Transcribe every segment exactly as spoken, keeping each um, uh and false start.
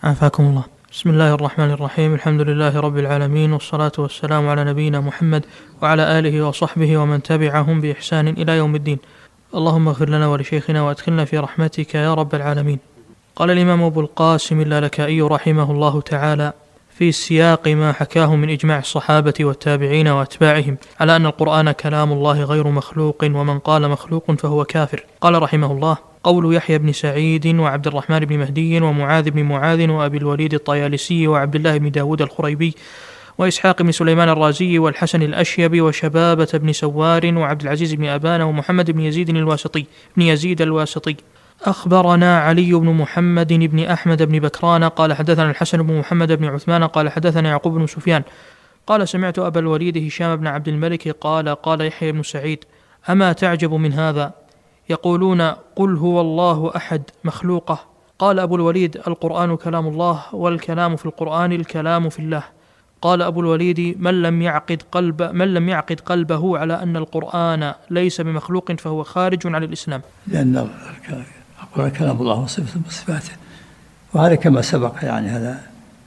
عافاكم الله. بسم الله الرحمن الرحيم. الحمد لله رب العالمين، والصلاة والسلام على نبينا محمد وعلى آله وصحبه ومن تبعهم بإحسان إلى يوم الدين. اللهم اغفر لنا ولشيخنا وأدخلنا في رحمتك يا رب العالمين. قال الإمام أبو القاسم اللالكائي رحمه الله تعالى في سياق ما حكاه من إجماع الصحابة والتابعين وأتباعهم على أن القرآن كلام الله غير مخلوق، ومن قال مخلوق فهو كافر. قال رحمه الله: قول يحيى بن سعيد وعبد الرحمن بن مهدي ومعاذ بن معاذ وأبي الوليد الطيالسي وعبد الله بن داود الخريبي وإسحاق بن سليمان الرازي والحسن الأشيبي وشبابة بن سوار وعبد العزيز بن أبان ومحمد بن يزيد الواسطي بن يزيد الواسطي أخبرنا علي بن محمد بن أحمد بن بكران قال حدثنا الحسن بن محمد بن عثمان قال حدثنا يعقوب بن سفيان قال سمعت أبا الوليد هشام بن عبد الملك قال قال يحيى بن سعيد: أما تعجب من هذا؟ يقولون قل هو الله أحد مخلوقة. قال أبو الوليد: القرآن كلام الله، والكلام في القرآن الكلام في الله. قال أبو الوليد: من لم يعقد قلب من لم يعقد قلبه على أن القرآن ليس بمخلوق فهو خارج عن الإسلام، لأن القرآن كلام الله وصفة من صفاته، وهذا كما سبق، يعني هذا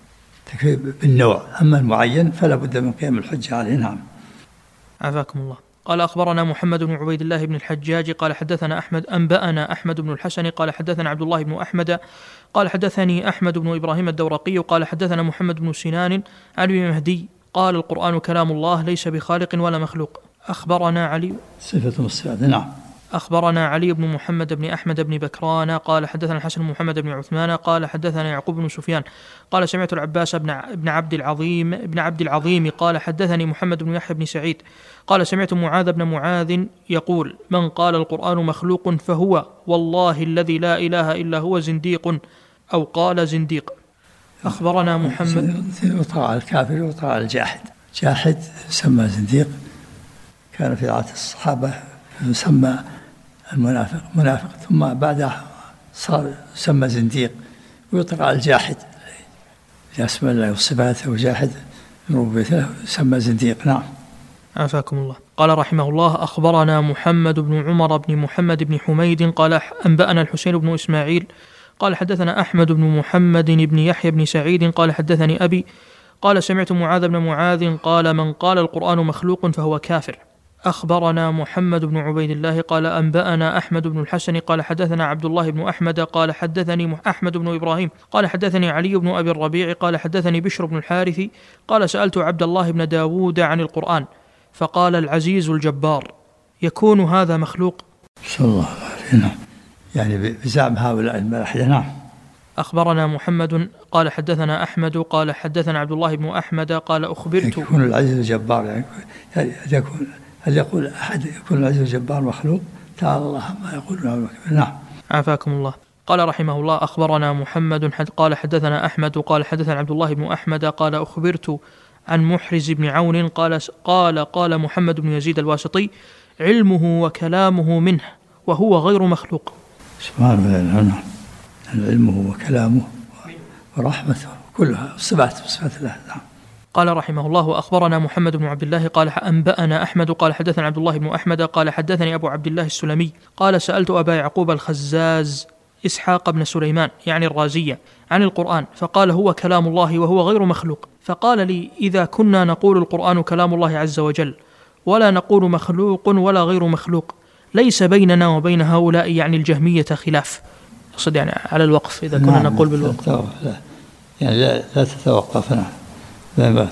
تكفي بالنوع، أما المعين فلا بد من قيام الحجة عليه. نعم. عافاكم الله. قال أخبرنا محمد بن عبيد الله بن الحجاج قال حدثنا أحمد أنبأنا أحمد بن الحسن قال حدثنا عبد الله بن أحمد قال حدثني أحمد بن إبراهيم الدورقي قال حدثنا محمد بن سنان عن ابن مهدي قال القرآن كلام الله ليس بخالق ولا مخلوق. أخبرنا علي صفة الصفات. نعم. أخبرنا علي بن محمد بن أحمد بن بكران قال حدثنا الحسن بن محمد بن عثمان قال حدثنا يعقوب بن سفيان قال سمعت العباس بن عبد العظيم بن عبد العظيم قال حدثني محمد بن يحيى بن سعيد قال سمعت معاذ بن معاذ يقول: من قال القرآن مخلوق فهو والله الذي لا إله إلا هو زنديق، أو قال زنديق. أخبرنا محمد وطاع الكافر وطاع الجاحد. جاحد سمى زنديق، كان في عهد الصحابة يسمى المنافق منافق، ثم بعدها صار يسمى زنديق، ويطلق على الجاحد بأسماء الله وصفاته، وجاحد ربوبيته يسمى زنديق. نعم. عافاكم الله. قال رحمه الله: أخبرنا محمد بن عمر بن محمد بن حميد قال أنبأنا الحسين بن إسماعيل قال حدثنا أحمد بن محمد بن يحيى بن سعيد قال حدثني أبي قال سمعت معاذ بن معاذ قال: من قال القرآن مخلوق فهو كافر. أخبرنا محمد بن عبيد الله قال أنبأنا أحمد بن الحسن قال حدثنا عبد الله بن أحمد قال حدثني أحمد بن إبراهيم قال حدثني علي بن أبي الربيع قال حدثني بشر بن الحارث قال سألت عبد الله بن داود عن القرآن فقال: العزيز الجبار. يكون هذا مخلوق؟ صلى الله عليه. نعم. يعني بزعم هؤلاء الملاحدة. نعم. أخبرنا محمد قال حدثنا أحمد قال حدثنا عبد الله بن أحمد قال أخبرت. يكون العزيز الجبار، يعني يكون هل يقول أحد يكون العزيز الجبار مخلوق؟ تعالى الله ما يقولون. نعم. عافاكم الله. قال رحمه الله: أخبرنا محمد قال حدثنا أحمد قال حدثنا عبد الله بن أحمد قال أخبرت عن محرز بن عون قال قال قال محمد بن يزيد الواسطي: علمه وكلامه منه وهو غير مخلوق. سبحان الله. نعم. علمه وكلامه ورحمته كلها صفات صفات الله. نعم. قال رحمه الله: وأخبرنا محمد بن عبد الله قال أنبأنا أحمد قال حدثنا عبد الله بن أحمد قال حدثني أبو عبد الله السلمي قال سألت أبا يعقوب الخزاز إسحاق بن سليمان يعني الرازية عن القرآن فقال: هو كلام الله وهو غير مخلوق. فقال لي: إذا كنا نقول القرآن كلام الله عز وجل ولا نقول مخلوق ولا غير مخلوق، ليس بيننا وبين هؤلاء يعني الجهمية خلاف. أقصد يعني على الوقف، إذا كنا نقول بالوقف لا يعني لا, لا تتوقفنا، بل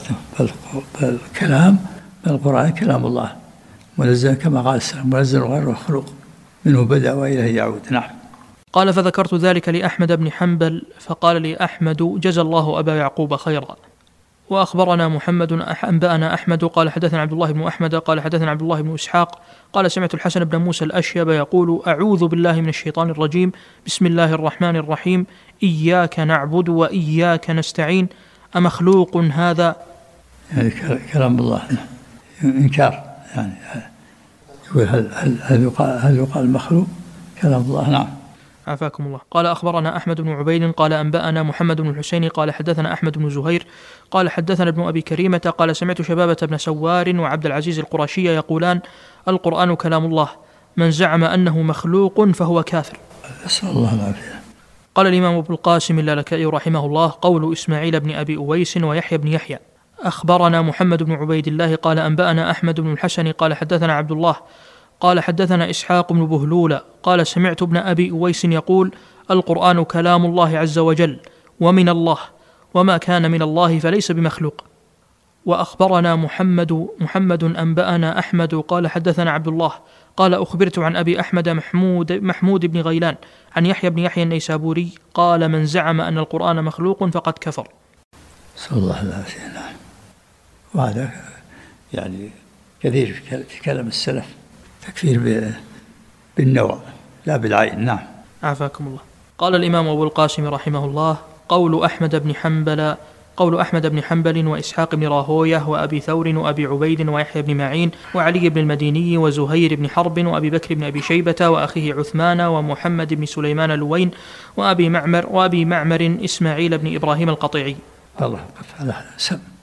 الكلام القرآن كلام الله منزل كما قال السلام، منزل غير مخلوق، منه بدأ وإليه يعود. نعم. قال: فذكرت ذلك لأحمد بن حنبل فقال لي أحمد: جزى الله أبا يعقوب خيرا. وأخبرنا محمد أنبأنا أحمد قال حدثنا عبد الله بن أحمد قال حدثنا عبد الله بن إسحاق قال سمعت الحسن بن موسى الأشيب يقول: أعوذ بالله من الشيطان الرجيم، بسم الله الرحمن الرحيم، إياك نعبد وإياك نستعين، أمخلوق هذا؟ يعني كلام الله إنكار، يعني يقول هل هل هل يقال هل يقال مخلوق؟ كلام الله. نعم. عافاكم الله. قال أخبرنا أحمد بن عبيد قال أنبأنا محمد بن الحسين قال حدثنا أحمد بن زهير قال حدثنا ابن أبي كريمة قال سمعت شبابة بن سوار وعبد العزيز القرشي يقولان: القرآن كلام الله، من زعم أنه مخلوق فهو كافر. نسأل الله العافية. قال الإمام أبو القاسم اللالكائي رحمه الله: قول إسماعيل بن أبي أويس ويحيى بن يحيى: أخبرنا محمد بن عبيد الله قال أنبأنا أحمد بن الحسن قال حدثنا عبد الله قال حدثنا إسحاق بن بهلول قال سمعت ابن أبي أويس يقول: القرآن كلام الله عز وجل ومن الله، وما كان من الله فليس بمخلوق. وأخبرنا محمد محمد أنبأنا أحمد قال حدثنا عبد الله قال أخبرت عن أبي أحمد محمود, محمود بن غيلان عن يحيى بن يحيى النيسابوري قال: من زعم أن القرآن مخلوق فقد كفر. صلى الله عليه وسلم. وهذا يعني كثير في كلام السلف، تكفير بالنوع لا بالعين. نعم. عافاكم الله. قال الإمام أبو القاسم رحمه الله: قول أحمد بن حنبل قول أحمد بن حنبل وإسحاق بن راهويه وأبي ثور وأبي عبيد ويحيى بن معين وعلي بن المديني وزهير بن حرب وأبي بكر بن أبي شيبة وأخيه عثمان ومحمد بن سليمان اللوين وأبي معمر وأبي معمر إسماعيل بن إبراهيم القطيعي. الله قف على سم